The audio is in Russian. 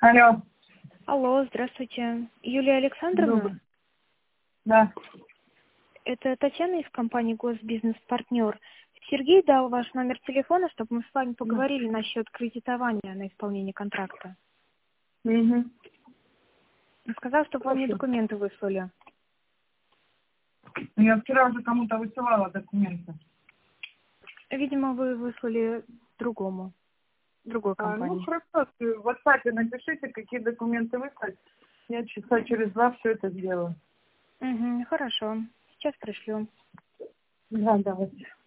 Алло. Алло, здравствуйте. Юлия Александровна? Добрый. Да. Это Татьяна из компании «Госбизнес-партнер». Сергей дал ваш номер телефона, чтобы мы с вами поговорили насчет кредитования на исполнение контракта. Угу. Он сказал, чтобы вам мне документы выслали. Я вчера уже кому-то высылала документы. Видимо, вы выслали другой компании. Ну хорошо, в WhatsApp напишите, какие документы выслать. Я часа через 2 все это сделаю. Угу, хорошо. Сейчас пришлю. Да, давайте.